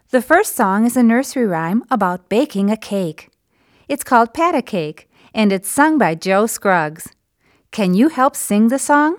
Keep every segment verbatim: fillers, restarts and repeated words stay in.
The first song is a nursery rhyme about baking a cake. It's called Pat a Cake, and it's sung by Joe Scruggs. Can you help sing the song?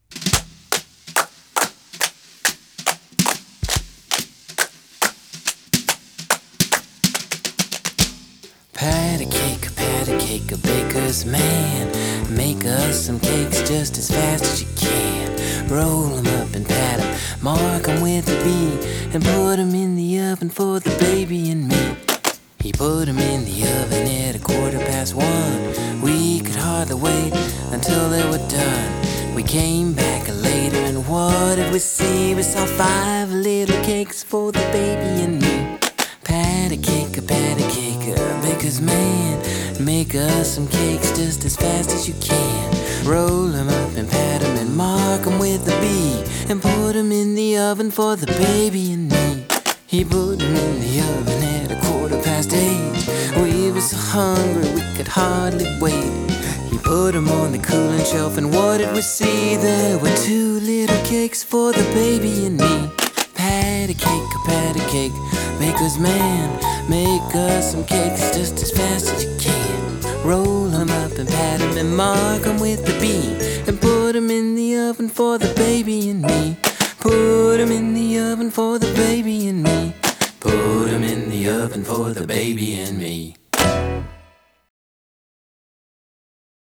Pat a cake, pat a cake, a baker's man. Make us some cakes just as fast as you can. Roll 'em up and pat 'em, mark 'em with a B, and put 'em in the oven for the baby and me. He put 'em in the oven at a quarter past one. We could hardly wait until they were done. We came back later and what did we see? We saw five little cakes for the baby and me. Pat a cake, a pat a cake, a baker's man. Make us some cakes just as fast as you can. Roll 'em up and pat 'em and mark 'em with a B, and put 'em in the oven for the baby and me. He put 'em in the oven at a quarter past eight. We were so hungry we could hardly wait. He put 'em on the cooling shelf and what did we see? There were two little cakes for the baby and me. Pat a cake, a pat a cake, baker's man. Make us some cakes just as fast as you can. Roll 'em up and pat 'em and mark 'em with the B, and put 'em in the oven for the baby and me. Put 'em in the oven for the baby and me. Put 'em in the oven for the baby and me.